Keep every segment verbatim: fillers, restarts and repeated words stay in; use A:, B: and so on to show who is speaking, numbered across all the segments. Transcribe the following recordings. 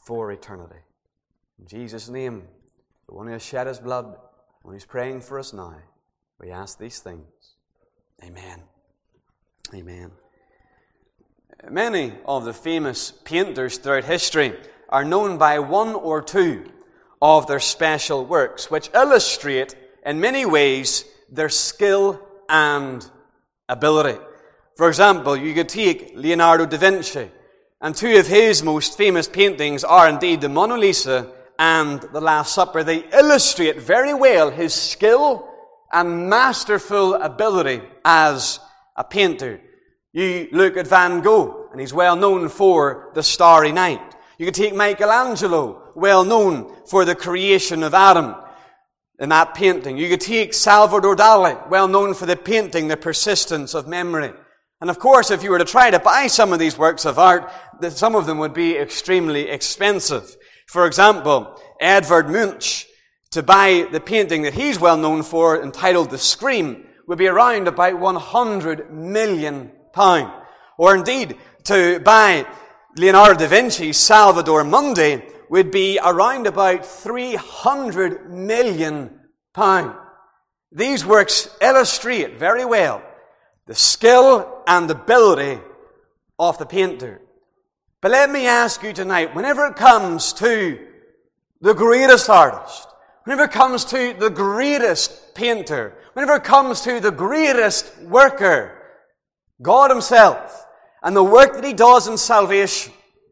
A: for eternity. In Jesus' name, the one who has shed his blood, the one who's praying for us now, we ask these things. Amen. Amen. Many of the famous painters throughout history are known by one or two of their special works, which illustrate in many ways their skill and ability. For example, you could take Leonardo da Vinci, and two of his most famous paintings are indeed the Mona Lisa and the Last Supper. They illustrate very well his skill and masterful ability as a painter. You look at Van Gogh, and he's well known for The Starry Night. You could take Michelangelo, well known for the creation of Adam in that painting. You could take Salvador Dali, well known for the painting, The Persistence of Memory. And of course, if you were to try to buy some of these works of art, some of them would be extremely expensive. For example, Edvard Munch, to buy the painting that he's well known for, entitled The Scream, would be around about one hundred million pounds. Or indeed, to buy Leonardo da Vinci's Salvator Mundi would be around about three hundred million pounds. These works illustrate very well the skill and ability of the painter. But let me ask you tonight, whenever it comes to the greatest artist, whenever it comes to the greatest painter, whenever it comes to the greatest worker, God himself, and the work that he does in salvation,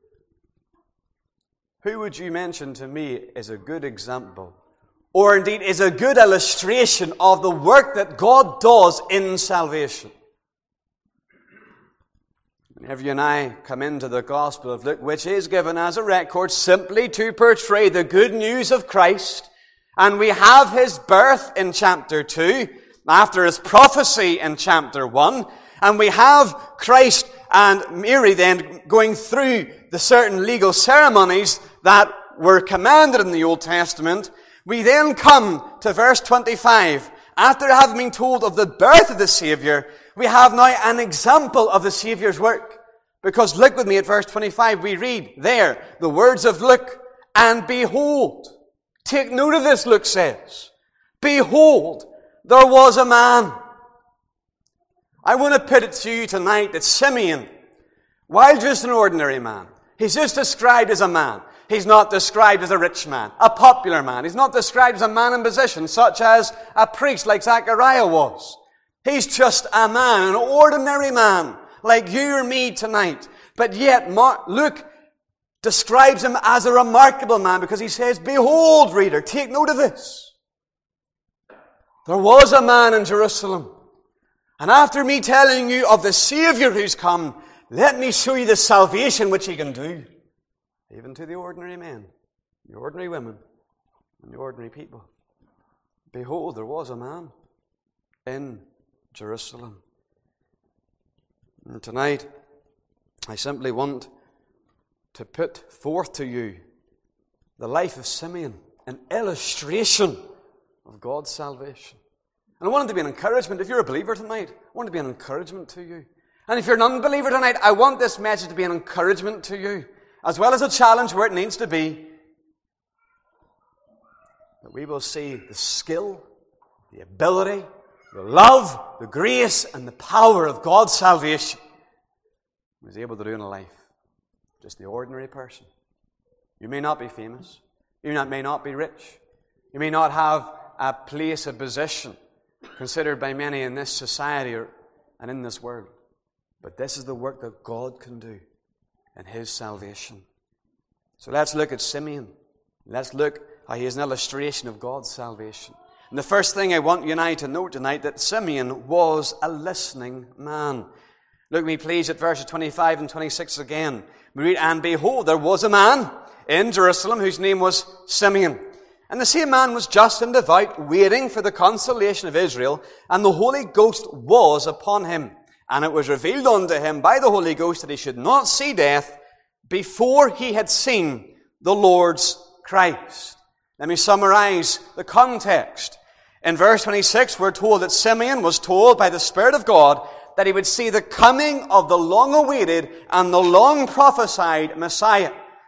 A: who would you mention to me as a good example, or indeed is a good illustration of the work that God does in salvation? Whenever you and I come into the Gospel of Luke, which is given as a record simply to portray the good news of Christ, and we have his birth in chapter two, after his prophecy in chapter one, and we have Christ and Mary then going through the certain legal ceremonies that were commanded in the Old Testament, we then come to verse twenty-five. After having been told of the birth of the Savior, we have now an example of the Savior's work. Because look with me at verse twenty-five, we read there the words of Luke, and behold. Take note of this, Luke says. Behold, there was a man. I want to put it to you tonight that Simeon, while just an ordinary man, he's just described as a man. He's not described as a rich man, a popular man. He's not described as a man in position, such as a priest like Zechariah was. He's just a man, an ordinary man, like you or me tonight. But yet, Luke describes him as a remarkable man because he says, behold, reader, take note of this. There was a man in Jerusalem. And after me telling you of the Savior who's come, let me show you the salvation which he can do. Even to the ordinary men, the ordinary women, and the ordinary people. Behold, there was a man in Jerusalem. And tonight, I simply want to put forth to you the life of Simeon, an illustration of God's salvation. And I want it to be an encouragement. If you're a believer tonight, I want it to be an encouragement to you. And if you're an unbeliever tonight, I want this message to be an encouragement to you, as well as a challenge where it needs to be, that we will see the skill, the ability, the love, the grace, and the power of God's salvation He was able to do in a life. Just the ordinary person. You may not be famous. You may not be rich. You may not have a place, a position considered by many in this society or, and in this world. But this is the work that God can do in His salvation. So let's look at Simeon. Let's look how he is an illustration of God's salvation. And the first thing I want you and I to note tonight, that Simeon was a listening man. Look with me please at verses twenty-five and twenty-six again. We read, and behold, there was a man in Jerusalem whose name was Simeon. And the same man was just and devout, waiting for the consolation of Israel, and the Holy Ghost was upon him. And it was revealed unto him by the Holy Ghost that he should not see death before he had seen the Lord's Christ. Let me summarize the context. In verse twenty-six, we're told that Simeon was told by the Spirit of God that he would see the coming of the long-awaited and the long-prophesied Messiah.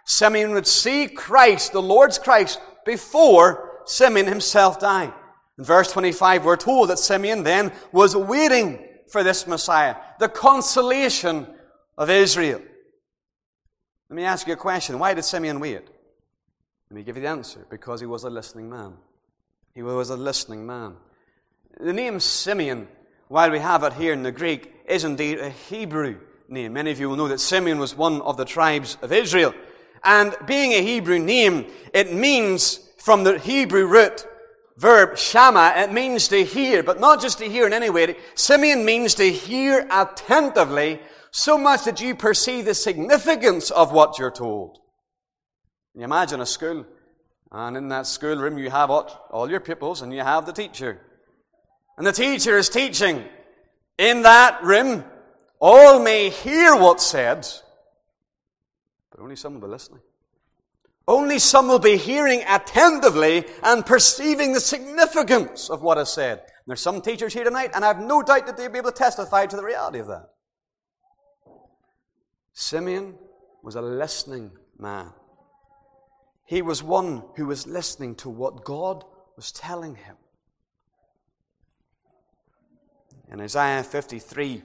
A: Simeon would see Christ, the Lord's Christ, before Simeon himself died. In verse twenty-five, we're told that Simeon then was waiting for this Messiah, the consolation of Israel. Let me ask you a question. Why did Simeon wait? Let me give you the answer. Because he was a listening man. He was a listening man. The name Simeon, while we have it here in the Greek, is indeed a Hebrew name. Many of you will know that Simeon was one of the tribes of Israel. And being a Hebrew name, it means, from the Hebrew root verb shama, it means to hear, but not just to hear in any way. Simeon means to hear attentively, so much that you perceive the significance of what you're told. You imagine a school, and in that schoolroom you have all your pupils, and you have the teacher. And the teacher is teaching. In that room, all may hear what's said, but only some will be listening. Only some will be hearing attentively and perceiving the significance of what is said. And there's some teachers here tonight, and I have no doubt that they'll be able to testify to the reality of that. Simeon was a listening man. He was one who was listening to what God was telling him. In Isaiah fifty-three,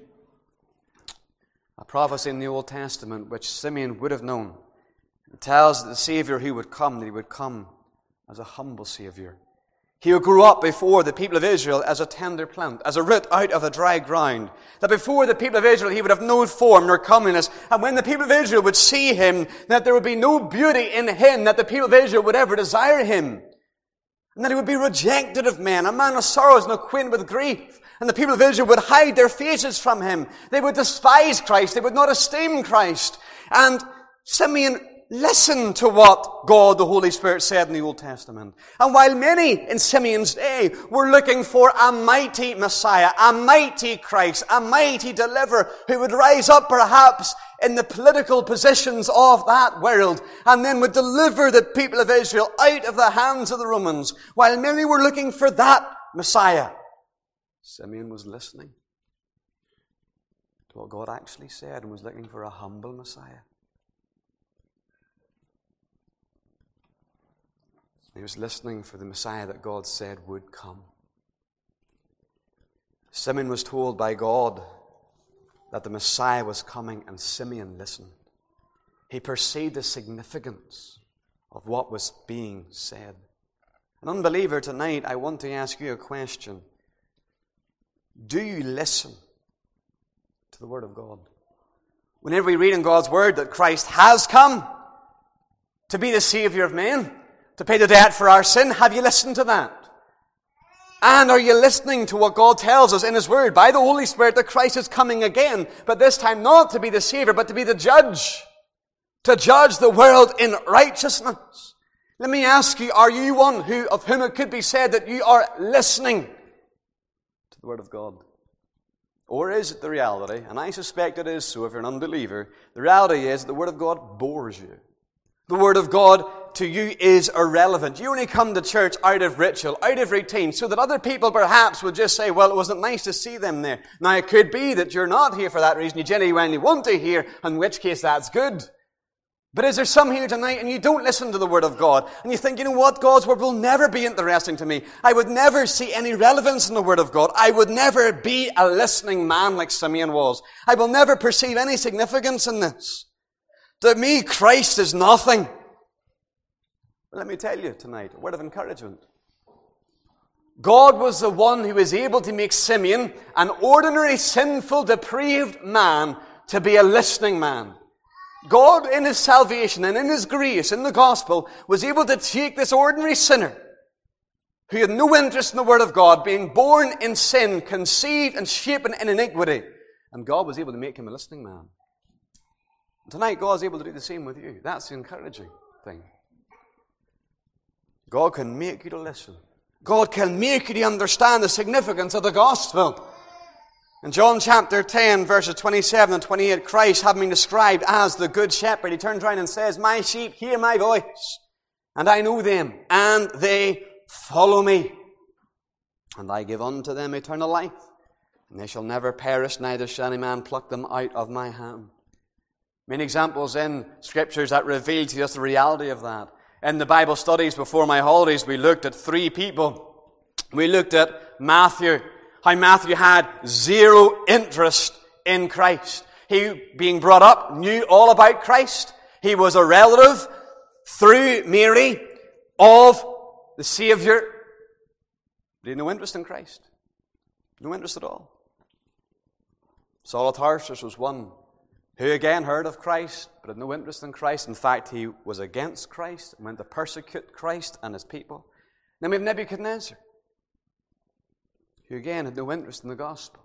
A: a prophecy in the Old Testament which Simeon would have known, it tells that the Savior who would come, that he would come as a humble Savior. He would grow up before the people of Israel as a tender plant, as a root out of a dry ground. That before the people of Israel he would have no form nor comeliness. And when the people of Israel would see him, that there would be no beauty in him, that the people of Israel would ever desire him. And that he would be rejected of men, a man of sorrows and acquainted with grief. And the people of Israel would hide their faces from him. They would despise Christ. They would not esteem Christ. And Simeon listened to what God, the Holy Spirit, said in the Old Testament. And while many in Simeon's day were looking for a mighty Messiah, a mighty Christ, a mighty deliverer who would rise up perhaps in the political positions of that world and then would deliver the people of Israel out of the hands of the Romans, while many were looking for that Messiah, Simeon was listening to what God actually said and was looking for a humble Messiah. He was listening for the Messiah that God said would come. Simeon was told by God that the Messiah was coming, and Simeon listened. He perceived the significance of what was being said. An unbeliever, tonight, I want to ask you a question. Do you listen to the Word of God? Whenever we read in God's Word that Christ has come to be the Savior of men, to pay the debt for our sin, have you listened to that? And are you listening to what God tells us in His Word by the Holy Spirit that Christ is coming again, but this time not to be the Savior, but to be the judge, to judge the world in righteousness? Let me ask you, are you one who, of whom it could be said that you are listening to the Word of God? Or is it the reality, and I suspect it is so if you're an unbeliever, the reality is that the Word of God bores you. The Word of God to you is irrelevant. You only come to church out of ritual, out of routine, so that other people perhaps would just say, well, it wasn't nice to see them there. Now, it could be that you're not here for that reason. You genuinely want to hear, in which case that's good. But is there some here tonight and you don't listen to the Word of God, and you think, you know what, God's Word will never be interesting to me. I would never see any relevance in the Word of God. I would never be a listening man like Simeon was. I will never perceive any significance in this. To me, Christ is nothing. But let me tell you tonight, a word of encouragement. God was the one who was able to make Simeon, an ordinary, sinful, depraved man, to be a listening man. God, in His salvation and in His grace, in the gospel, was able to take this ordinary sinner, who had no interest in the Word of God, being born in sin, conceived and shapen in iniquity, and God was able to make him a listening man. Tonight, God is able to do the same with you. That's the encouraging thing. God can make you to listen. God can make you to understand the significance of the gospel. In John chapter ten, verses twenty-seven and twenty-eight, Christ, having been described as the good shepherd, He turns around and says, my sheep hear my voice, and I know them, and they follow me. And I give unto them eternal life, and they shall never perish, neither shall any man pluck them out of my hand. Many examples in Scriptures that reveal to us the reality of that. In the Bible studies before my holidays, we looked at three people. We looked at Matthew, how Matthew had zero interest in Christ. He, being brought up, knew all about Christ. He was a relative through Mary of the Savior. But he had no interest in Christ. No interest at all. Saul of Tarsus was one who again heard of Christ, but had no interest in Christ. In fact, he was against Christ and went to persecute Christ and his people. Then we have Nebuchadnezzar, who again had no interest in the gospel.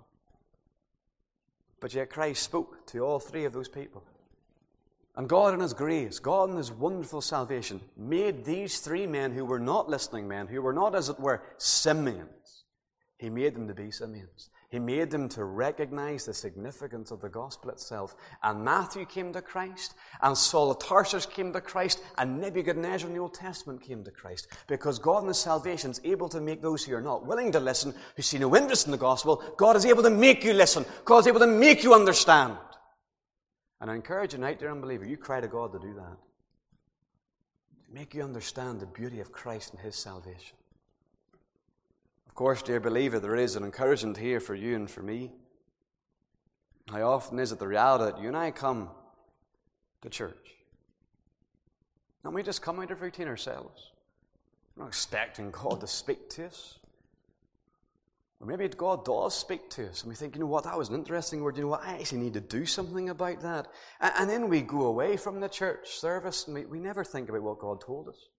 A: But yet Christ spoke to all three of those people. And God in His grace, God in His wonderful salvation, made these three men who were not listening men, who were not, as it were, Simeons. He made them to be Simeons. He made them to recognize the significance of the gospel itself. And Matthew came to Christ, and Saul of Tarsus came to Christ, and Nebuchadnezzar in the Old Testament came to Christ. Because God in His salvation is able to make those who are not willing to listen, who see no interest in the gospel, God is able to make you listen. God is able to make you understand. And I encourage you tonight, dear unbeliever, you cry to God to do that. To make you understand the beauty of Christ and His salvation. Of course, dear believer, there is an encouragement here for you and for me. How often is it the reality that you and I come to church, and we just come out of routine ourselves? We're not expecting God to speak to us. Or maybe God does speak to us, and we think, you know what, that was an interesting word. You know what, I actually need to do something about that. And, and then we go away from the church service, and we, we never think about what God told us.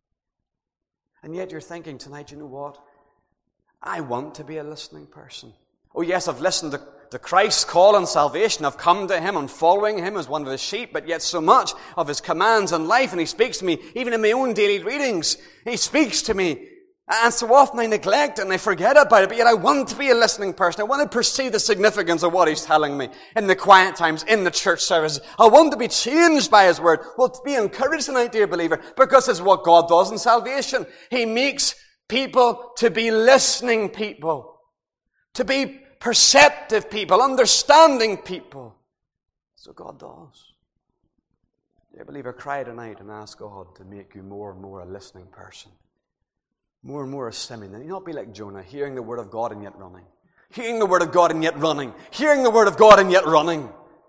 A: And yet you're thinking tonight, you know what, I want to be a listening person. Oh yes, I've listened to, to Christ's call and salvation. I've come to Him and following Him as one of His sheep, but yet so much of His commands and life, and He speaks to me, even in my own daily readings, He speaks to me. And so often I neglect it and I forget about it, but yet I want to be a listening person. I want to perceive the significance of what He's telling me in the quiet times, in the church services. I want to be changed by His word. Well, to be encouraged tonight, dear believer, because it's what God does in salvation. He makes people to be listening people, to be perceptive people, understanding people. That's what God does. Dear believer, cry tonight and ask God to make you more and more a listening person. More and more a Simeon. And you not be like Jonah, hearing the word of God and yet running. Hearing the word of God and yet running. Hearing the word of God and yet running.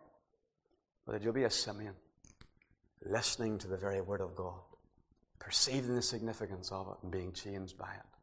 A: But that you'll be a Simeon, listening to the very word of God, perceiving the significance of it and being changed by it.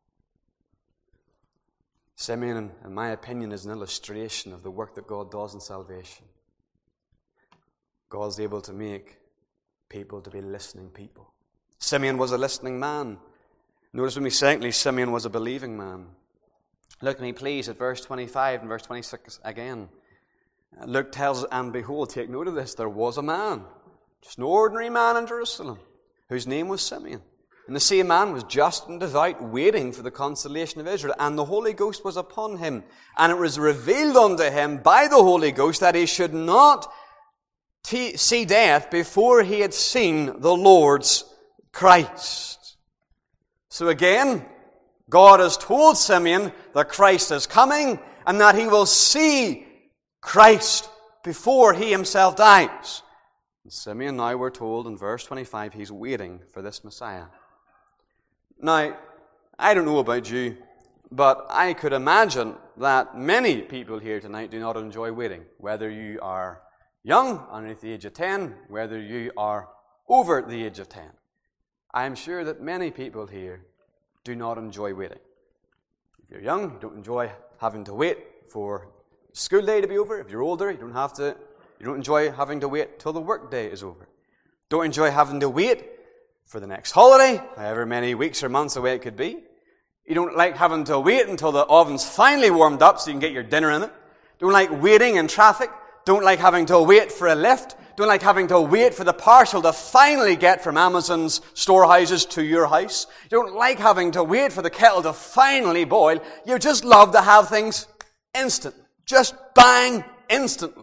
A: Simeon, in my opinion, is an illustration of the work that God does in salvation. God's able to make people to be listening people. Simeon was a listening man. Notice with me, secondly, Simeon was a believing man. Look at me, please, at verse twenty-five and verse twenty-six again. Luke tells us, and behold, take note of this, there was a man, just an ordinary man in Jerusalem, whose name was Simeon. And the same man was just and devout, waiting for the consolation of Israel. And the Holy Ghost was upon him. And it was revealed unto him by the Holy Ghost that he should not t- see death before he had seen the Lord's Christ. So again, God has told Simeon that Christ is coming and that he will see Christ before he himself dies. And Simeon, now we're told in verse twenty-five, he's waiting for this Messiah. Now, I don't know about you, but I could imagine that many people here tonight do not enjoy waiting. Whether you are young, underneath the age of ten, whether you are over the age of ten. I am sure that many people here do not enjoy waiting. If you're young, you don't enjoy having to wait for school day to be over. If you're older, you don't have to. You don't enjoy having to wait till the work day is over. Don't enjoy having to wait for the next holiday, however many weeks or months away it could be. You don't like having to wait until the oven's finally warmed up so you can get your dinner in it. Don't like waiting in traffic. Don't like having to wait for a lift. Don't like having to wait for the parcel to finally get from Amazon's storehouses to your house. You don't like having to wait for the kettle to finally boil. You just love to have things instant. Just bang, instantly.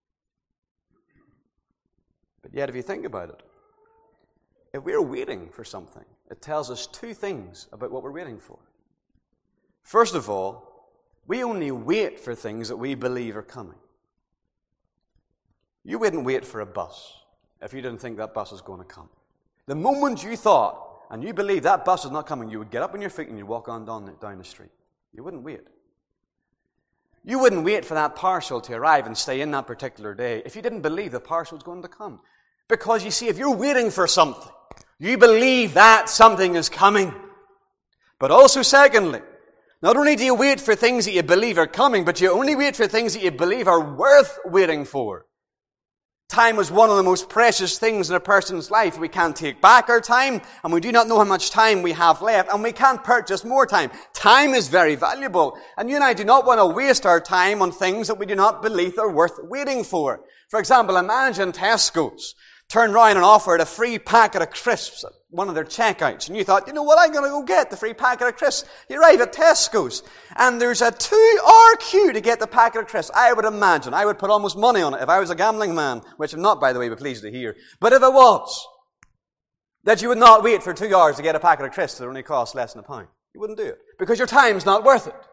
A: But yet if you think about it, if we're waiting for something, it tells us two things about what we're waiting for. First of all, we only wait for things that we believe are coming. You wouldn't wait for a bus if you didn't think that bus was going to come. The moment you thought and you believed that bus was not coming, you would get up on your feet and you'd walk on down, down the street. You wouldn't wait. You wouldn't wait for that parcel to arrive and stay in that particular day if you didn't believe the parcel was going to come. Because you see, if you're waiting for something, you believe that something is coming. But also, secondly, not only do you wait for things that you believe are coming, but you only wait for things that you believe are worth waiting for. Time is one of the most precious things in a person's life. We can't take back our time, and we do not know how much time we have left, and we can't purchase more time. Time is very valuable, and you and I do not want to waste our time on things that we do not believe are worth waiting for. For example, imagine Tesco's turned round and offered a free packet of crisps at one of their checkouts, and you thought, you know what, I'm going to go get the free packet of crisps. You arrive at Tesco's, and there's a two-hour queue to get the packet of crisps. I would imagine, I would put almost money on it if I was a gambling man, which I'm not, by the way, but pleased to hear. But if it was, that you would not wait for two hours to get a packet of crisps that only costs less than a pound. You wouldn't do it, because your time's not worth it.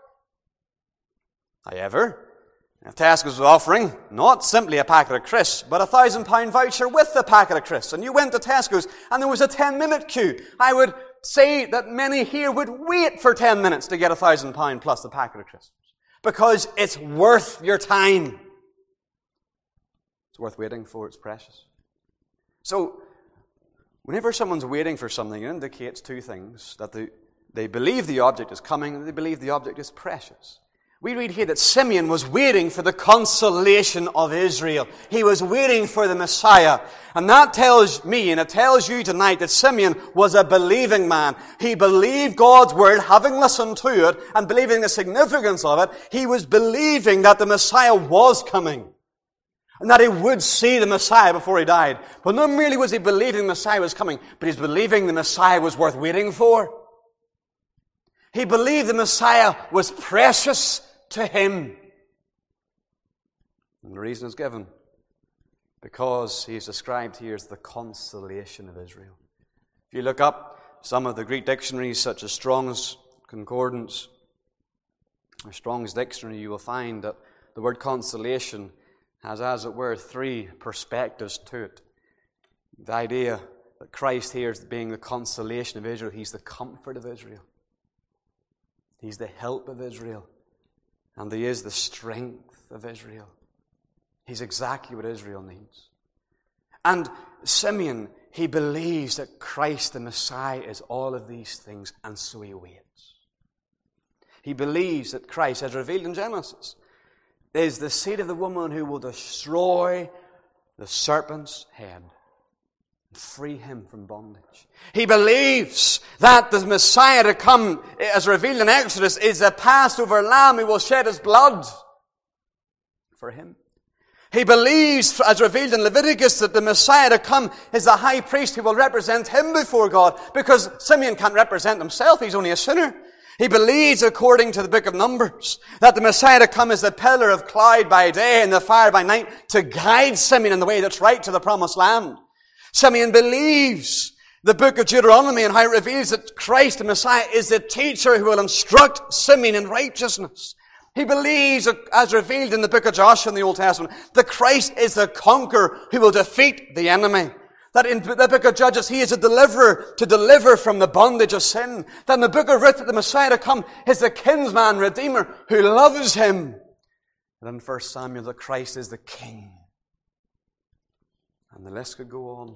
A: However, if Tesco's was offering not simply a packet of crisps, but a thousand pound voucher with the packet of crisps, and you went to Tesco's and there was a ten minute queue, I would say that many here would wait for ten minutes to get a thousand pound plus the packet of crisps. Because it's worth your time. It's worth waiting for, it's precious. So, whenever someone's waiting for something, it indicates two things. That they, they believe the object is coming, and they believe the object is precious. We read here that Simeon was waiting for the consolation of Israel. He was waiting for the Messiah. And that tells me, and it tells you tonight, that Simeon was a believing man. He believed God's word, having listened to it, and believing the significance of it. He was believing that the Messiah was coming. And that he would see the Messiah before he died. But not merely was he believing the Messiah was coming, but he's believing the Messiah was worth waiting for. He believed the Messiah was precious to him. And the reason is given because he is described here as the consolation of Israel. If you look up some of the Greek dictionaries such as Strong's Concordance or Strong's Dictionary, you will find that the word consolation has, as it were, three perspectives to it. The idea that Christ here is being the consolation of Israel. He's the comfort of Israel. He's the help of Israel. And he is the strength of Israel. He's exactly what Israel needs. And Simeon, he believes that Christ the Messiah is all of these things, and so he waits. He believes that Christ, as revealed in Genesis, is the seed of the woman who will destroy the serpent's head and free him from bondage. He believes that the Messiah to come, as revealed in Exodus, is a Passover lamb who will shed his blood for him. He believes, as revealed in Leviticus, that the Messiah to come is the high priest who will represent him before God, because Simeon can't represent himself, he's only a sinner. He believes, according to the book of Numbers, that the Messiah to come is the pillar of cloud by day and the fire by night to guide Simeon in the way that's right to the promised land. Simeon believes the book of Deuteronomy and how it reveals that Christ, the Messiah, is the teacher who will instruct Simeon in righteousness. He believes, as revealed in the book of Joshua in the Old Testament, that Christ is the conqueror who will defeat the enemy. That in the book of Judges, he is a deliverer to deliver from the bondage of sin. That in the book of Ruth, that the Messiah to come is the kinsman redeemer who loves him. And in First Samuel, that Christ is the king. And the list could go on.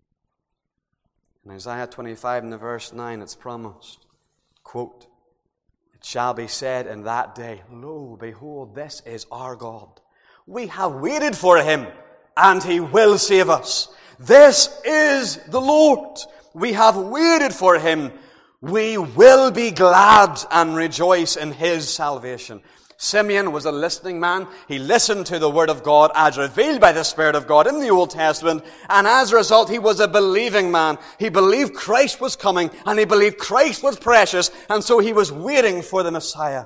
A: In Isaiah twenty-five, in the verse nine, it's promised, quote, "It shall be said in that day, Lo, behold, this is our God. We have waited for him, and he will save us. This is the Lord. We have waited for him. We will be glad and rejoice in his salvation." Simeon was a listening man. He listened to the word of God as revealed by the Spirit of God in the Old Testament. And as a result, he was a believing man. He believed Christ was coming, and he believed Christ was precious. And so he was waiting for the Messiah.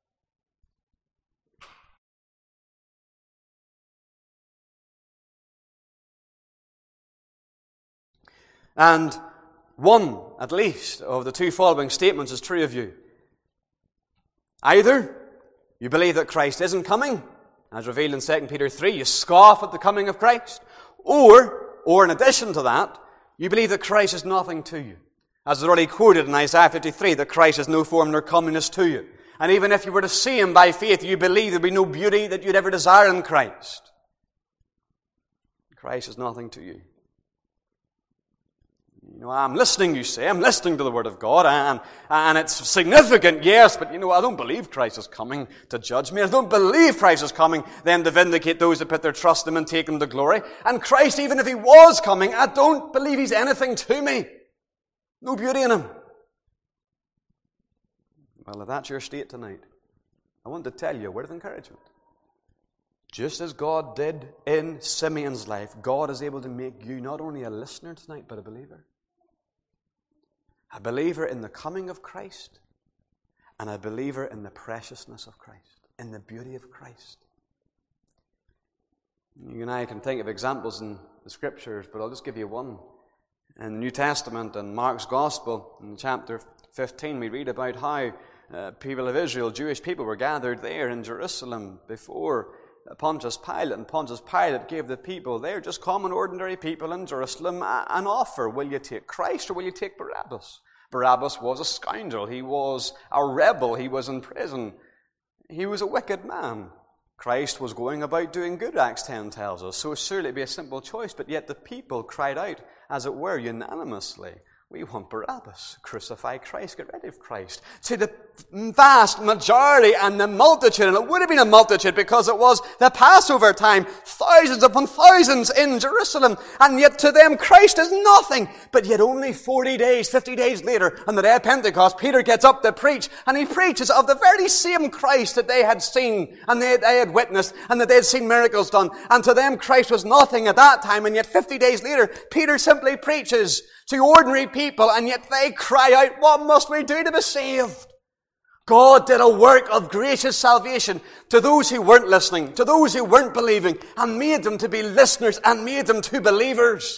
A: And one, at least, of the two following statements is true of you. Either you believe that Christ isn't coming, As revealed in Second Peter three, you scoff at the coming of Christ. Or, or in addition to that, you believe that Christ is nothing to you. As is already quoted in Isaiah fifty-three, that Christ is no form nor comeliness to you. And even if you were to see him by faith, you believe there would be no beauty that you'd ever desire in Christ. Christ is nothing to you. You know, I'm listening, you say. I'm listening to the Word of God, and, and it's significant, yes, but you know, I don't believe Christ is coming to judge me. I don't believe Christ is coming then to vindicate those that put their trust in him and take him to glory. And Christ, even if he was coming, I don't believe he's anything to me. No beauty in him. Well, if that's your state tonight, I want to tell you a word of encouragement. Just as God did in Simeon's life, God is able to make you not only a listener tonight, but a believer. A believer in the coming of Christ, and a believer in the preciousness of Christ, in the beauty of Christ. You and I can think of examples in the Scriptures, but I'll just give you one. In the New Testament, in Mark's Gospel, in chapter fifteen, we read about how uh, people of Israel, Jewish people, were gathered there in Jerusalem before Pontius Pilate, and Pontius Pilate gave the people there, just common, ordinary people in Jerusalem, an offer. Will you take Christ or will you take Barabbas? Barabbas was a scoundrel. He was a rebel. He was in prison. He was a wicked man. Christ was going about doing good, Acts ten tells us. So surely it'd be a simple choice, but yet the people cried out, as it were, unanimously, we want Barabbas. Crucify Christ. Get rid of Christ. To the vast majority and the multitude, and it would have been a multitude because it was the Passover time, thousands upon thousands in Jerusalem, and yet to them Christ is nothing. But yet only forty days, fifty days later, on the day of Pentecost, Peter gets up to preach, and he preaches of the very same Christ that they had seen, and they, they had witnessed, and that they had seen miracles done. And to them Christ was nothing at that time, and yet fifty days later, Peter simply preaches to ordinary people, and yet they cry out, what must we do to be saved? God did a work of gracious salvation to those who weren't listening, to those who weren't believing, and made them to be listeners and made them to believers.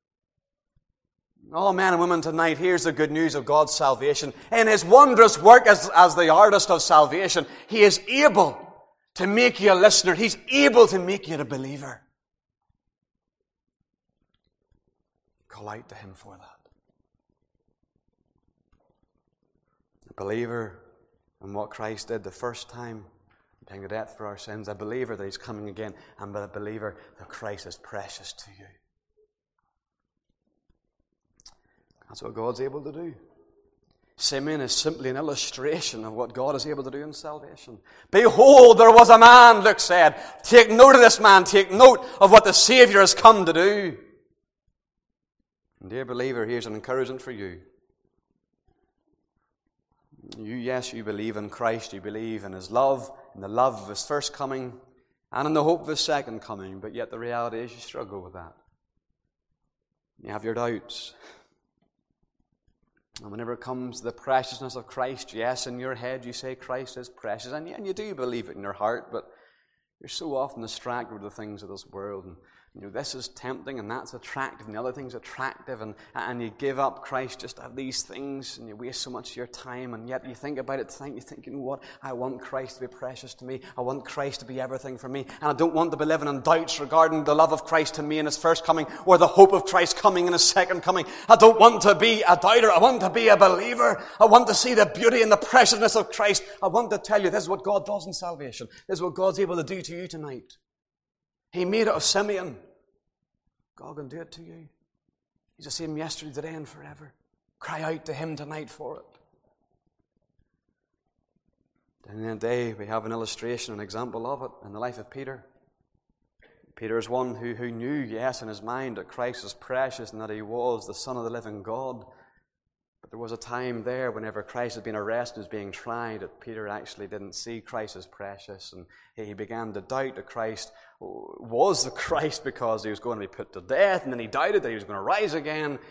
A: Oh, men and women, tonight, here's the good news of God's salvation. In his wondrous work as, as the artist of salvation, he is able to make you a listener. He's able to make you a believer. Call out to him for that. A believer in what Christ did the first time, paying a debt for our sins. A believer that he's coming again. And a believer that Christ is precious to you. That's what God's able to do. Simeon is simply an illustration of what God is able to do in salvation. Behold, there was a man, Luke said. Take note of this man. Take note of what the Savior has come to do. And dear believer, here's an encouragement for you. You, yes, you believe in Christ. You believe in his love, in the love of his first coming, and in the hope of his second coming. But yet the reality is you struggle with that. You have your doubts. And whenever it comes to the preciousness of Christ, yes, in your head you say Christ is precious, and, and you do believe it in your heart, but you're so often distracted with the things of this world. And you know, this is tempting and that's attractive and the other thing's attractive, and, and you give up Christ just to have these things and you waste so much of your time, and yet you think about it tonight, you think, you know what, I want Christ to be precious to me. I want Christ to be everything for me, and I don't want to be living in doubts regarding the love of Christ to me in his first coming or the hope of Christ coming in his second coming. I don't want to be a doubter. I want to be a believer. I want to see the beauty and the preciousness of Christ. I want to tell you, this is what God does in salvation. This is what God's able to do to you tonight. He made it of Simeon. God can do it to you. He's the same yesterday, today, and forever. Cry out to him tonight for it. And in a day, we have an illustration, an example of it in the life of Peter. Peter is one who, who knew, yes, in his mind that Christ was precious and that he was the Son of the living God. But there was a time there whenever Christ had been arrested and was being tried that Peter actually didn't see Christ as precious, and he began to doubt that Christ was the Christ because he was going to be put to death, and then he doubted that he was going to rise again.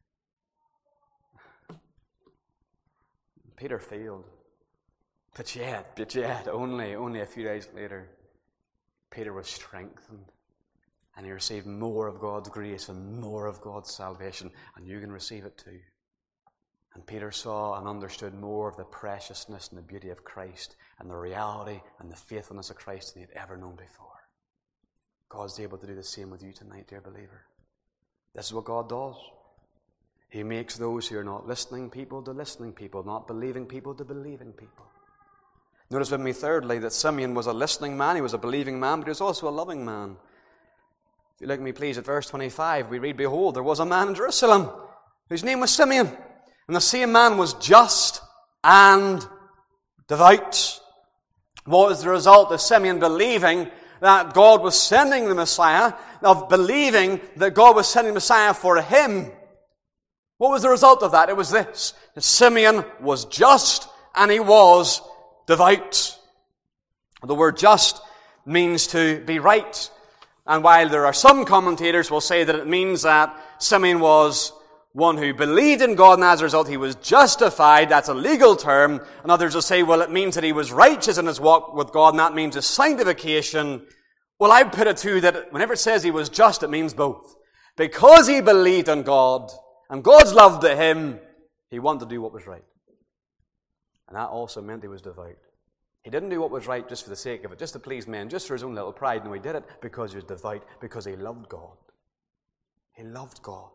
A: Peter failed. But yet, but yet, only, only a few days later, Peter was strengthened, and he received more of God's grace and more of God's salvation, and you can receive it too. And Peter saw and understood more of the preciousness and the beauty of Christ and the reality and the faithfulness of Christ than he had ever known before. God's able to do the same with you tonight, dear believer. This is what God does. He makes those who are not listening people to listening people, not believing people to believing people. Notice with me, thirdly, that Simeon was a listening man, he was a believing man, but he was also a loving man. If you look at me, please, at verse twenty-five, we read, "Behold, there was a man in Jerusalem whose name was Simeon, and the same man was just and devout." What was the result of Simeon believing that God was sending the Messiah, of believing that God was sending the Messiah for him? What was the result of that? It was this: that Simeon was just and he was devout. The word just means to be right. And while there are some commentators will say that it means that Simeon was one who believed in God, and as a result he was justified, that's a legal term. And others will say, well, it means that he was righteous in his walk with God, and that means his sanctification. Well, I put it to you that whenever it says he was just, it means both. Because he believed in God, and God's love to him, he wanted to do what was right. And that also meant he was devout. He didn't do what was right just for the sake of it, just to please men, just for his own little pride. No, he did it because he was devout, because he loved God. He loved God.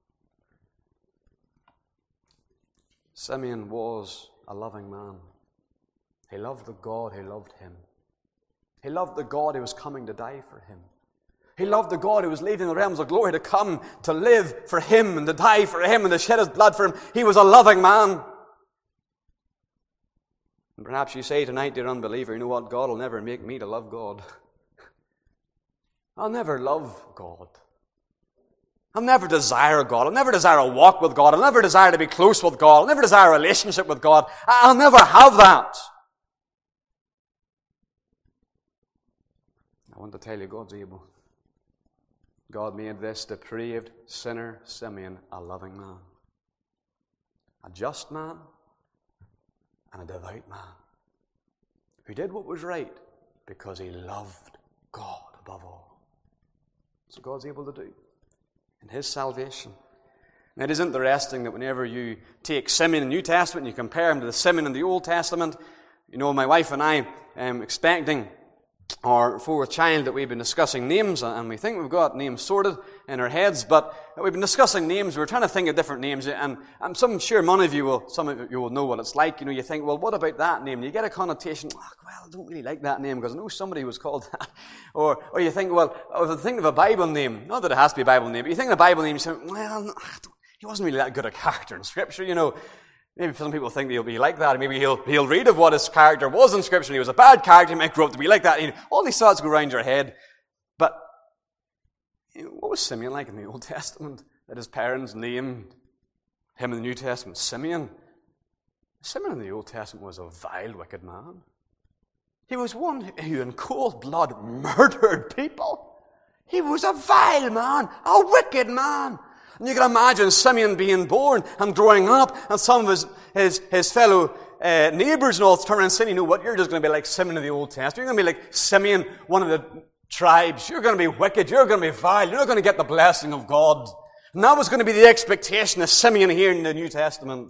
A: Simeon was a loving man. He loved the God who loved him. He loved the God who was coming to die for him. He loved the God who was leaving the realms of glory to come to live for him and to die for him and to shed his blood for him. He was a loving man. And perhaps you say tonight, dear unbeliever, you know what? God will never make me to love God. I'll never love God. I'll never desire God. I'll never desire a walk with God. I'll never desire to be close with God. I'll never desire a relationship with God. I'll never have that. I want to tell you, God's able. God made this depraved sinner Simeon a loving man, a just man, and a devout man who did what was right because he loved God above all. So God's able to do in his salvation. And it is interesting that whenever you take Simeon in the New Testament and you compare him to the Simeon in the Old Testament, you know, my wife and I am expecting our fourth child that we've been discussing names, and we think we've got names sorted in our heads, but we've been discussing names. We're trying to think of different names, and I'm some sure many of you will, some of you will know what it's like. You know, you think, well, what about that name? You get a connotation, oh, well, I don't really like that name because I know somebody was called that. Or, or you think, well, if I think of a Bible name, not that it has to be a Bible name, but you think of a Bible name, you say, well, he wasn't really that good a character in Scripture, you know. Maybe some people think he'll be like that. Maybe he'll he'll read of what his character was in Scripture. He was a bad character. He might grow up to be like that. You know, all these thoughts go around your head. But you know, what was Simeon like in the Old Testament? That his parents named him in the New Testament Simeon. Simeon in the Old Testament was a vile, wicked man. He was one who in cold blood murdered people. He was a vile man, a wicked man. And you can imagine Simeon being born and growing up, and some of his his, his fellow uh, neighbors and all turn around and say, you know what, you're just going to be like Simeon in the Old Testament. You're going to be like Simeon, one of the tribes. You're going to be wicked. You're going to be vile. You're not going to get the blessing of God. And that was going to be the expectation of Simeon here in the New Testament.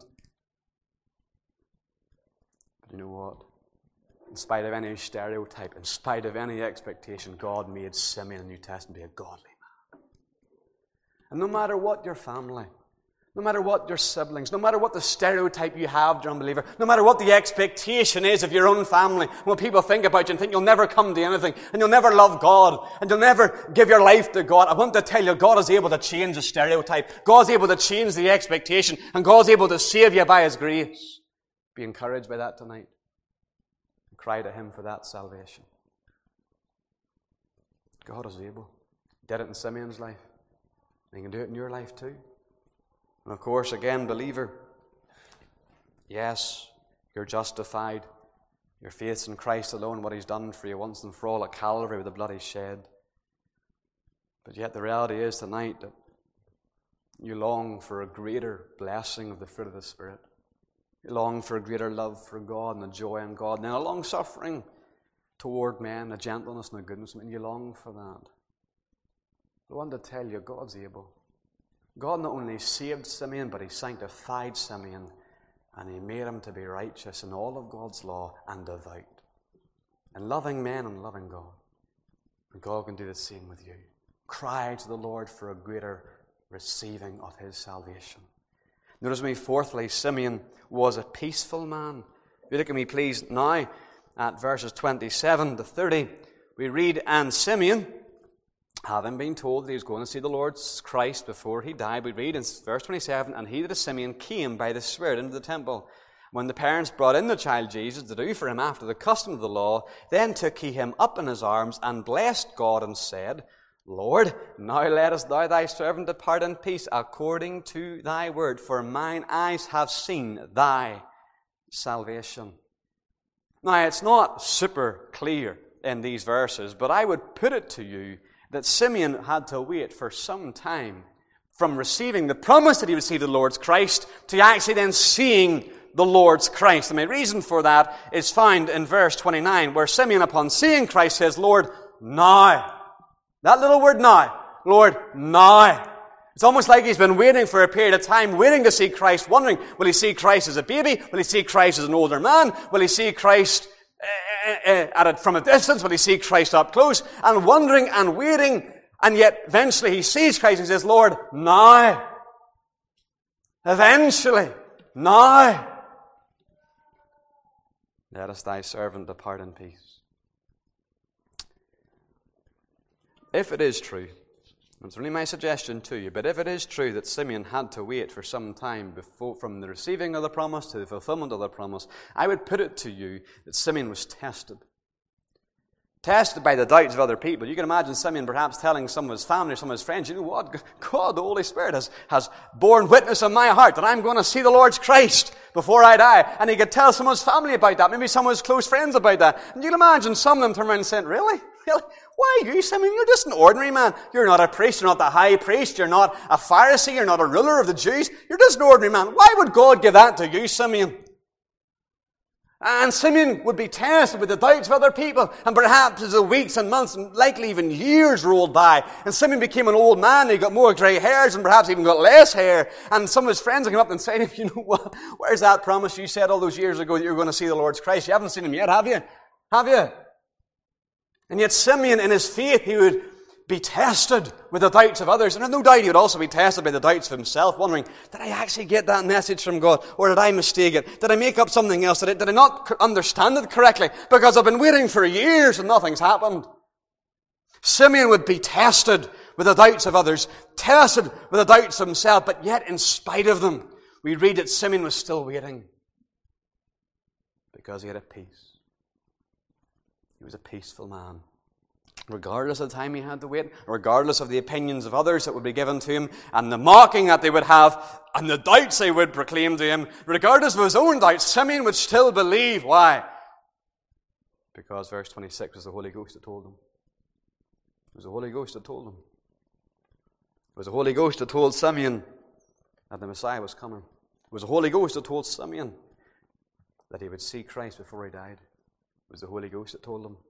A: But you know what? In spite of any stereotype, in spite of any expectation, God made Simeon in the New Testament be a godly man. And no matter what your family, no matter what your siblings, no matter what the stereotype you have, dear unbeliever, no matter what the expectation is of your own family, when people think about you and think you'll never come to anything, and you'll never love God, and you'll never give your life to God, I want to tell you, God is able to change the stereotype. God's able to change the expectation, and God's able to save you by His grace. Be encouraged by that tonight. And cry to Him for that salvation. God is able. He did it in Simeon's life. And He can do it in your life too. And of course, again, believer, yes, you're justified. Your faith's in Christ alone, what He's done for you once and for all at Calvary with the blood He shed. But yet the reality is tonight that you long for a greater blessing of the fruit of the Spirit. You long for a greater love for God and a joy in God, and then a long suffering toward men, a gentleness and a goodness. I mean, you long for that. I want to tell you, God's able. God not only saved Simeon, but He sanctified Simeon And he made him to be righteous in all of God's law and devout. And loving men and loving God. And God can do the same with you. Cry to the Lord for a greater receiving of his salvation. Notice me, fourthly, Simeon was a peaceful man. If you look at me, please, now, at verses twenty-seven to thirty, we read, and Simeon, having been told that he was going to see the Lord Christ before he died, we read in verse twenty-seven, and he that is Simeon came by the Spirit into the temple. When the parents brought in the child Jesus to do for him after the custom of the law, then took he him up in his arms and blessed God and said, Lord, now lettest thou thy servant depart in peace according to thy word, for mine eyes have seen thy salvation. Now, it's not super clear in these verses, but I would put it to you that Simeon had to wait for some time from receiving the promise that he received of the Lord's Christ to actually then seeing the Lord's Christ. And my reason for that is found in verse twenty-nine, where Simeon, upon seeing Christ, says, Lord, now. That little word now. Lord, now. It's almost like he's been waiting for a period of time, waiting to see Christ, wondering, will he see Christ as a baby? Will he see Christ as an older man? Will he see Christ uh, uh, at a, from a distance? Will he see Christ up close? And wondering and waiting, and yet eventually he sees Christ and says, Lord, now. Eventually, now. Lettest thy servant depart in peace. If it is true, it's only my suggestion to you, but if it is true that Simeon had to wait for some time before, from the receiving of the promise to the fulfillment of the promise, I would put it to you that Simeon was tested. Tested by the doubts of other people. You can imagine Simeon perhaps telling some of his family or some of his friends, you know what, God, the Holy Spirit has, has borne witness in my heart that I'm going to see the Lord's Christ before I die. And he could tell some of his family about that, maybe some of his close friends about that. And you can imagine some of them turn around and saying, really? Really? Why you, Simeon? You're just an ordinary man. You're not a priest. You're not the high priest. You're not a Pharisee. You're not a ruler of the Jews. You're just an ordinary man. Why would God give that to you, Simeon? And Simeon would be tested with the doubts of other people. And perhaps as the weeks and months and likely even years rolled by, and Simeon became an old man, he got more grey hairs and perhaps even got less hair. And some of his friends came up and said to him, you know what, where's that promise you said all those years ago that you were going to see the Lord's Christ? You haven't seen him yet, have you? Have you? And yet Simeon, in his faith, he would be tested with the doubts of others. And no doubt he would also be tested by the doubts of himself, wondering, did I actually get that message from God? Or did I mistake it? Did I make up something else? Did I, did I not understand it correctly? Because I've been waiting for years and nothing's happened. Simeon would be tested with the doubts of others, tested with the doubts of himself, but yet in spite of them, we read that Simeon was still waiting because he had a peace. He was a peaceful man. Regardless of the time he had to wait, regardless of the opinions of others that would be given to him, and the mocking that they would have, and the doubts they would proclaim to him, regardless of his own doubts, Simeon would still believe. Why? Because verse twenty-six was the Holy Ghost that told him. It was the Holy Ghost that told him. It was the Holy Ghost that told Simeon that the Messiah was coming. It was the Holy Ghost that told Simeon that he would see Christ before he died. It was the Holy Ghost that told him.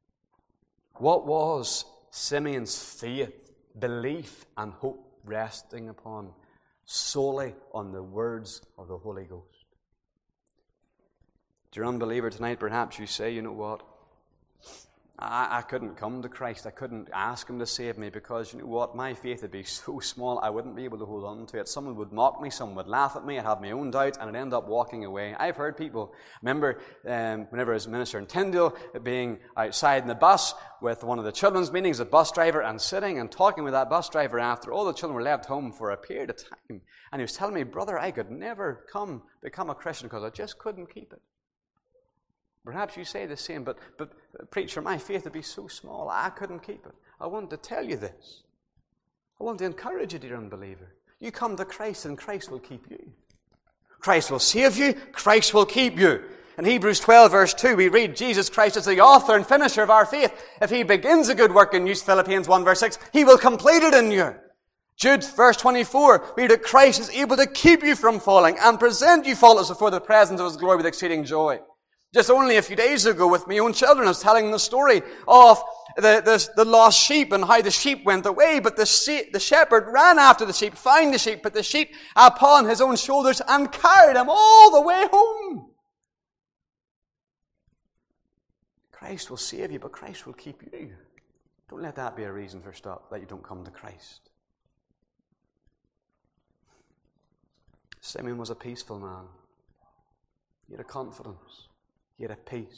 A: What was Simeon's faith, belief, and hope resting upon? Solely on the words of the Holy Ghost. Dear unbeliever, tonight perhaps you say, you know what? I, I couldn't come to Christ. I couldn't ask Him to save me because, you know what? My faith would be so small I wouldn't be able to hold on to it. Someone would mock me, someone would laugh at me, I'd have my own doubts, and I'd end up walking away. I've heard people, remember um, whenever I was a minister in Tyndale, being outside in the bus with one of the children's meetings, a bus driver, and sitting and talking with that bus driver after all the children were left home for a period of time. And he was telling me, brother, I could never come become a Christian because I just couldn't keep it. Perhaps you say the same, but, but preacher, my faith would be so small, I couldn't keep it. I want to tell you this. I want to encourage you, dear unbeliever. You come to Christ and Christ will keep you. Christ will save you, Christ will keep you. In Hebrews twelve verse two we read, Jesus Christ is the author and finisher of our faith. If He begins a good work in you, Philippians one verse six, He will complete it in you. Jude verse twenty-four, we read that Christ is able to keep you from falling and present you faultless before the presence of His glory with exceeding joy. Just only a few days ago with my own children, I was telling them the story of the, the, the lost sheep and how the sheep went away, but the, she, the shepherd ran after the sheep, found the sheep, put the sheep upon his own shoulders and carried him all the way home. Christ will save you, but Christ will keep you. Don't let that be a reason for stop that you don't come to Christ. Simeon was a peaceful man. He had a confidence. He had a peace.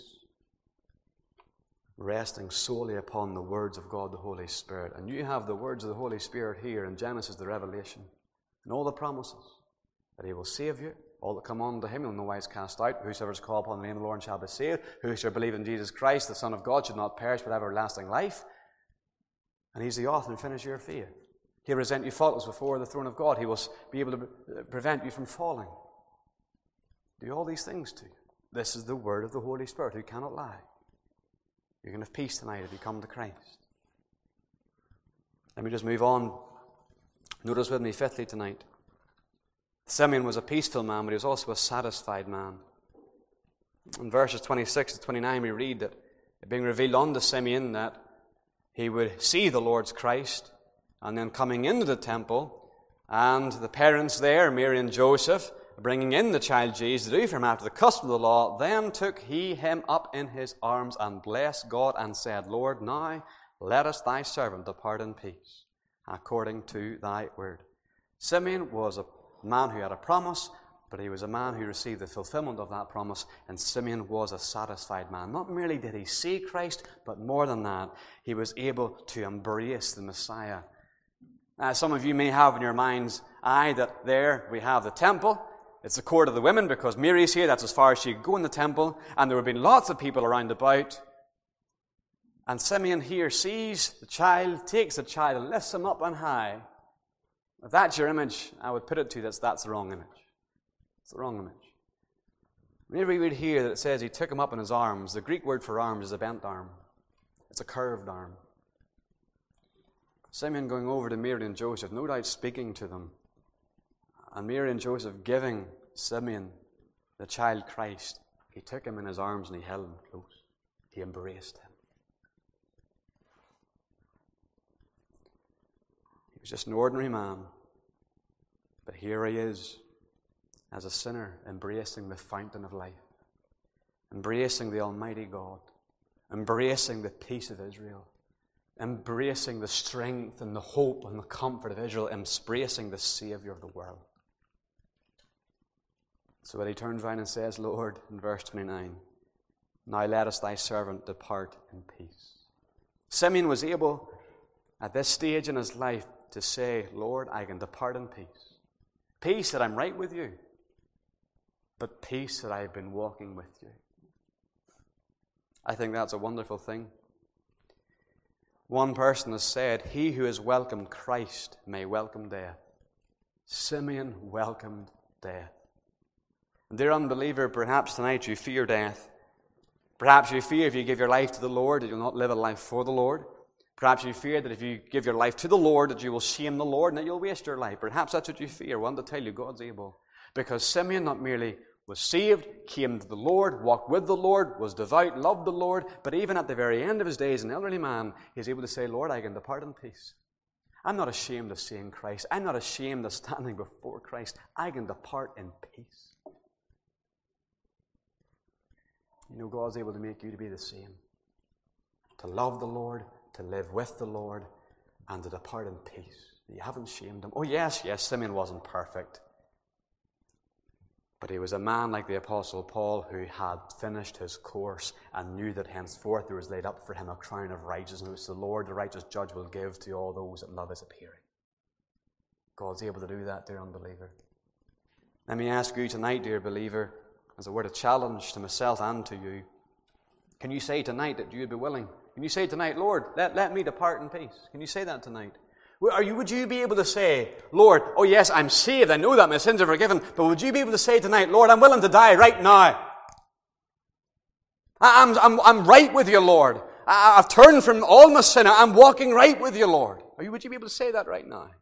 A: Resting solely upon the words of God, the Holy Spirit. And you have the words of the Holy Spirit here in Genesis, the Revelation, and all the promises that He will save you. All that come unto Him, He will no wise cast out. Whosoever is called upon the name of the Lord shall be saved. Whosoever believe in Jesus Christ, the Son of God, should not perish but have everlasting life. And He's the author and finisher of faith. He'll present you faultless before the throne of God. He will be able to prevent you from falling. Do all these things to you. This is the word of the Holy Spirit who cannot lie. You're going to have peace tonight if you come to Christ. Let me just move on. Notice with me, fifthly, tonight. Simeon was a peaceful man, but he was also a satisfied man. In verses twenty-six to twenty-nine, we read that it being revealed unto Simeon that he would see the Lord's Christ, and then coming into the temple, and the parents there, Mary and Joseph, bringing in the child Jesus to do for him after the custom of the law, then took he him up in his arms and blessed God and said, Lord, now lettest thy servant depart in peace, according to thy word. Simeon was a man who had a promise, but he was a man who received the fulfillment of that promise, and Simeon was a satisfied man. Not merely did he see Christ, but more than that, he was able to embrace the Messiah. Now, some of you may have in your mind's eye that there we have the temple. It's the court of the women because Mary's here. That's as far as she could go in the temple. And there would have been lots of people around about. And Simeon here sees the child, takes the child and lifts him up on high. If that's your image, I would put it to you that that's the wrong image. It's the wrong image. Whenever we read here that it says he took him up in his arms, the Greek word for arms is a bent arm. It's a curved arm. Simeon going over to Mary and Joseph, no doubt speaking to them. And Mary and Joseph giving Simeon the child Christ. He took him in his arms and he held him close. He embraced him. He was just an ordinary man. But here he is as a sinner embracing the fountain of life. Embracing the Almighty God. Embracing the peace of Israel. Embracing the strength and the hope and the comfort of Israel. Embracing the Savior of the world. So when he turns around and says, Lord, in verse twenty-nine, now lettest thy servant depart in peace. Simeon was able, at this stage in his life, to say, Lord, I can depart in peace. Peace that I'm right with you, but peace that I've been walking with you. I think that's a wonderful thing. One person has said, he who has welcomed Christ may welcome death. Simeon welcomed death. And dear unbeliever, perhaps tonight you fear death. Perhaps you fear if you give your life to the Lord that you'll not live a life for the Lord. Perhaps you fear that if you give your life to the Lord that you will shame the Lord and that you'll waste your life. Perhaps that's what you fear. I want to tell you God's able. Because Simeon not merely was saved, came to the Lord, walked with the Lord, was devout, loved the Lord, but even at the very end of his days, an elderly man, he's able to say, Lord, I can depart in peace. I'm not ashamed of seeing Christ. I'm not ashamed of standing before Christ. I can depart in peace. You know, God's able to make you to be the same. To love the Lord, to live with the Lord, and to depart in peace. You haven't shamed him. Oh yes, yes, Simeon wasn't perfect. But he was a man like the Apostle Paul who had finished his course and knew that henceforth there was laid up for him a crown of righteousness which the Lord, the righteous judge, will give to all those that love his appearing. God's able to do that, dear unbeliever. Let me ask you tonight, dear believer, as a word of challenge to myself and to you, can you say tonight that you would be willing? Can you say tonight, Lord, let, let me depart in peace? Can you say that tonight? Are you, would you be able to say, Lord, oh yes, I'm saved, I know that my sins are forgiven, but would you be able to say tonight, Lord, I'm willing to die right now. I'm, I'm, I'm right with you, Lord. I, I've turned from all my sin. I'm walking right with you, Lord. Or you, would you be able to say that right now?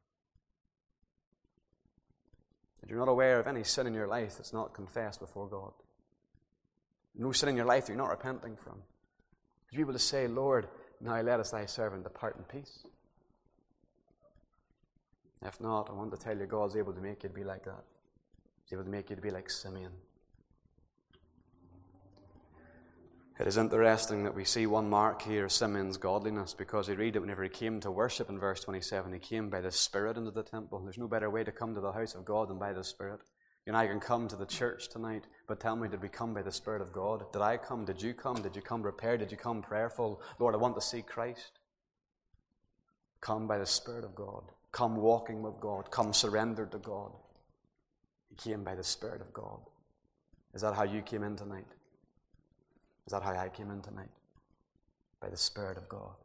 A: That you're not aware of any sin in your life that's not confessed before God. No sin in your life that you're not repenting from. Would you be able to say, Lord, Now let us thy servant depart in peace. If not, I want to tell you, God's able to make you to be like that. He's able to make you to be like Simeon. It is interesting that we see one mark here of Simeon's godliness, because we read it whenever he came to worship in verse twenty-seven. He came by the Spirit into the temple. There's no better way to come to the house of God than by the Spirit. You and I can come to the church tonight, but tell me, did we come by the Spirit of God? Did I come? Did you come? Did you come prepared? Did you come prayerful? Lord, I want to see Christ. Come by the Spirit of God. Come walking with God. Come surrendered to God. He came by the Spirit of God. Is that how you came in tonight? Is that how I came in tonight? By the Spirit of God.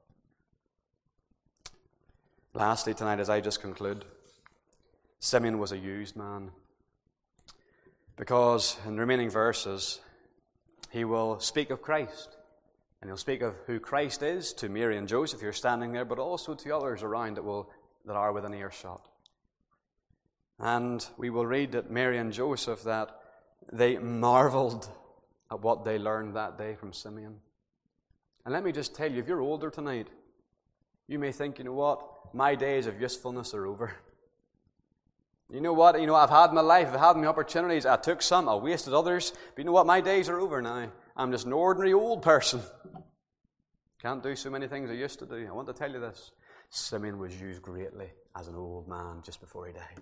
A: Lastly, tonight, as I just conclude, Simeon was a used man. Because in the remaining verses, he will speak of Christ. And he'll speak of who Christ is to Mary and Joseph, you're standing there, but also to others around that, will, that are within earshot. And we will read that Mary and Joseph, that they marveled at what they learned that day from Simeon. And let me just tell you, if you're older tonight, you may think, you know what, my days of usefulness are over. You know what, you know, I've had my life, I've had my opportunities, I took some, I wasted others, but you know what, my days are over now. I'm just an ordinary old person. Can't do so many things I used to do. I want to tell you this. Simeon was used greatly as an old man just before he died.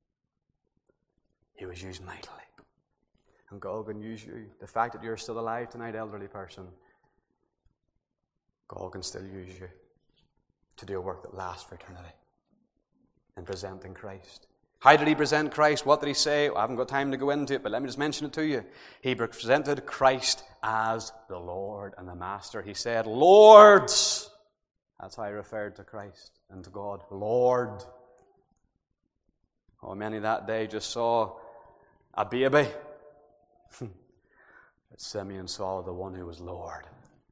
A: He was used mightily. And God can use you. The fact that you're still alive tonight, elderly person, God can still use you to do a work that lasts for eternity in presenting Christ. How did he present Christ? What did he say? I haven't got time to go into it, but let me just mention it to you. He presented Christ as the Lord and the Master. He said, Lords. That's how he referred to Christ and to God. Lord. Oh, many that day just saw a baby. But Simeon saw the one who was Lord.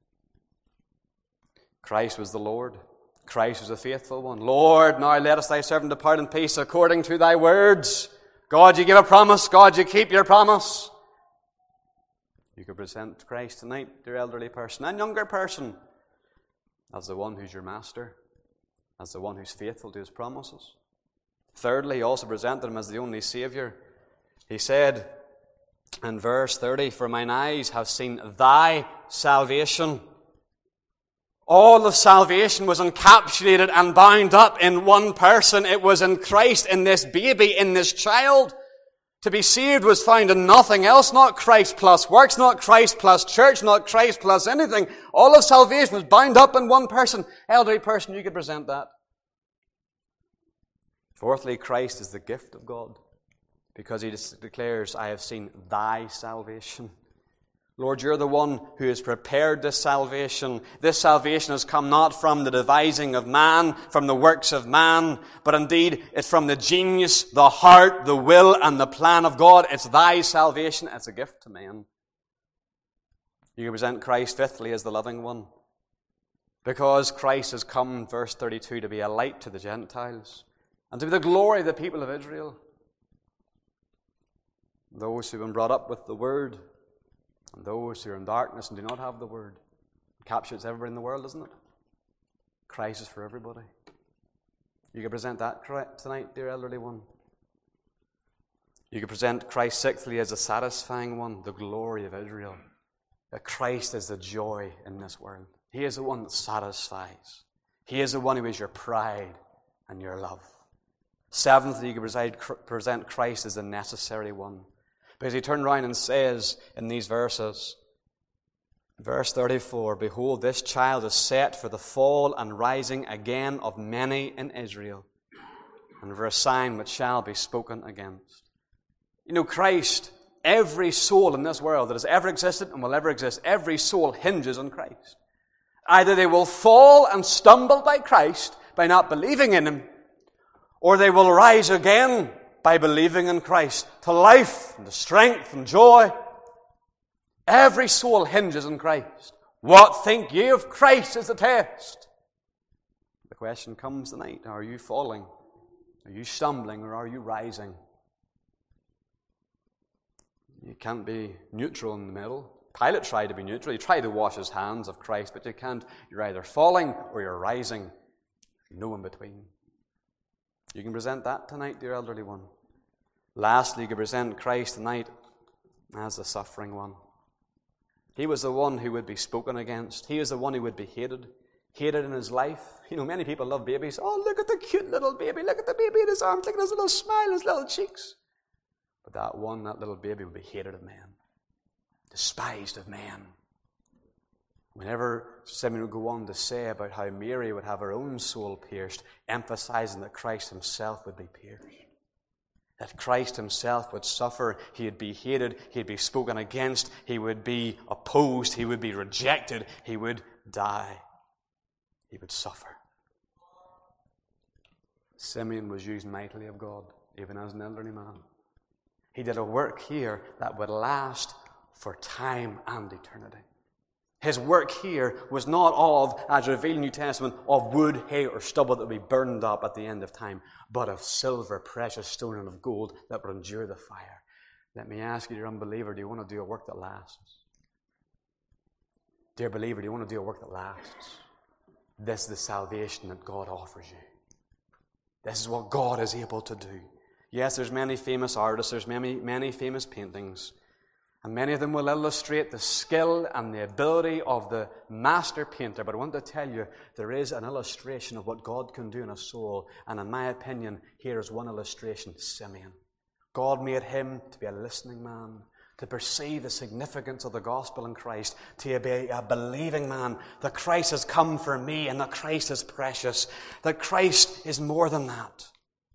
A: Christ was the Lord. Christ was a faithful one. Lord, now lettest thy servant depart in peace according to thy words. God, you give a promise. God, you keep your promise. You could present Christ tonight, dear elderly person and younger person, as the one who's your master, as the one who's faithful to his promises. Thirdly, he also presented him as the only Savior. He said in verse thirty, for mine eyes have seen thy salvation. All of salvation was encapsulated and bound up in one person. It was in Christ, in this baby, in this child. To be saved was found in nothing else, not Christ plus works, not Christ plus church, not Christ plus anything. All of salvation was bound up in one person. Elderly person, you could present that. Fourthly, Christ is the gift of God, because he declares, I have seen thy salvation. Lord, you're the one who has prepared this salvation. This salvation has come not from the devising of man, from the works of man, but indeed it's from the genius, the heart, the will, and the plan of God. It's thy salvation. It's a gift to man. You present Christ, fifthly, as the loving one, because Christ has come, verse thirty-two, to be a light to the Gentiles and to be the glory of the people of Israel. Those who have been brought up with the Word, and those who are in darkness and do not have the Word. It captures everybody in the world, doesn't it? Christ is for everybody. You can present that tonight, dear elderly one. You can present Christ sixthly as a satisfying one, the glory of Israel. That Christ is the joy in this world. He is the one that satisfies. He is the one who is your pride and your love. Seventhly, you can present Christ as the necessary one. Because he turned around and says in these verses, verse thirty-four, behold, this child is set for the fall and rising again of many in Israel, and for a sign which shall be spoken against. You know, Christ, every soul in this world that has ever existed and will ever exist, every soul hinges on Christ. Either they will fall and stumble by Christ by not believing in him, or they will rise again by believing in Christ, to life and to strength and joy. Every soul hinges on Christ. What think ye of Christ is the test. The question comes tonight, are you falling? Are you stumbling, or are you rising? You can't be neutral in the middle. Pilate tried to be neutral. He tried to wash his hands of Christ, but you can't. You're either falling or you're rising. No in between. You can present that tonight, dear elderly one. Lastly, you can present Christ tonight as the suffering one. He was the one who would be spoken against. He was the one who would be hated. Hated in his life. You know, many people love babies. Oh, look at the cute little baby. Look at the baby in his arms. Look at his little smile, his little cheeks. But that one, that little baby, would be hated of men. Despised of men. Whenever Simeon would go on to say about how Mary would have her own soul pierced, emphasizing that Christ himself would be pierced. That Christ himself would suffer, he would be hated, he would be spoken against, he would be opposed, he would be rejected, he would die. He would suffer. Simeon was used mightily of God, even as an elderly man. He did a work here that would last for time and eternity. His work here was not of, as revealed in the New Testament, of wood, hay, or stubble that would be burned up at the end of time, but of silver, precious stone, and of gold that would endure the fire. Let me ask you, dear unbeliever, do you want to do a work that lasts? Dear believer, do you want to do a work that lasts? This is the salvation that God offers you. This is what God is able to do. Yes, there's many famous artists, there's many, many famous paintings, and many of them will illustrate the skill and the ability of the master painter. But I want to tell you, there is an illustration of what God can do in a soul. And in my opinion, here is one illustration, Simeon. God made him to be a listening man, to perceive the significance of the gospel in Christ, to be a believing man, that Christ has come for me and that Christ is precious, that Christ is more than that.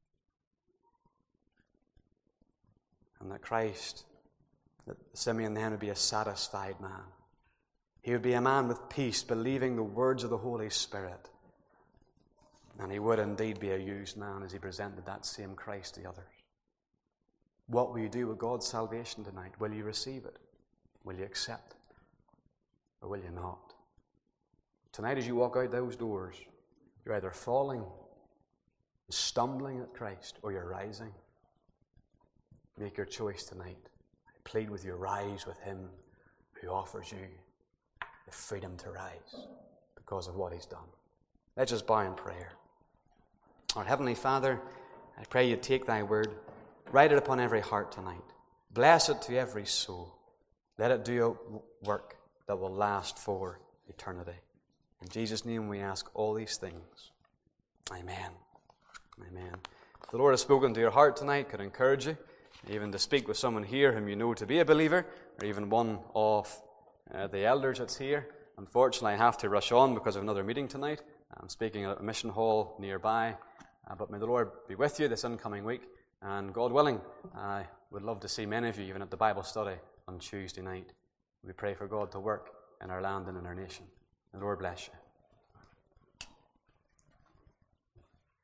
A: And that Christ... that Simeon then would be a satisfied man. He would be a man with peace, believing the words of the Holy Spirit. And he would indeed be a used man as he presented that same Christ to others. What will you do with God's salvation tonight? Will you receive it? Will you accept it? Or will you not? Tonight as you walk out those doors, you're either falling, stumbling at Christ, or you're rising. Make your choice tonight. Plead with you, rise with him who offers you the freedom to rise because of what he's done. Let's just bow in prayer. Our Heavenly Father, I pray you take thy word, write it upon every heart tonight. Bless it to every soul. Let it do a work that will last for eternity. In Jesus' name we ask all these things. Amen. Amen. If the Lord has spoken to your heart tonight, could encourage you even to speak with someone here whom you know to be a believer, or even one of uh, the elders that's here. Unfortunately, I have to rush on because of another meeting tonight. I'm speaking at a mission hall nearby. Uh, but may the Lord be with you this incoming week. And God willing, I would love to see many of you even at the Bible study on Tuesday night. We pray for God to work in our land and in our nation. The Lord bless you.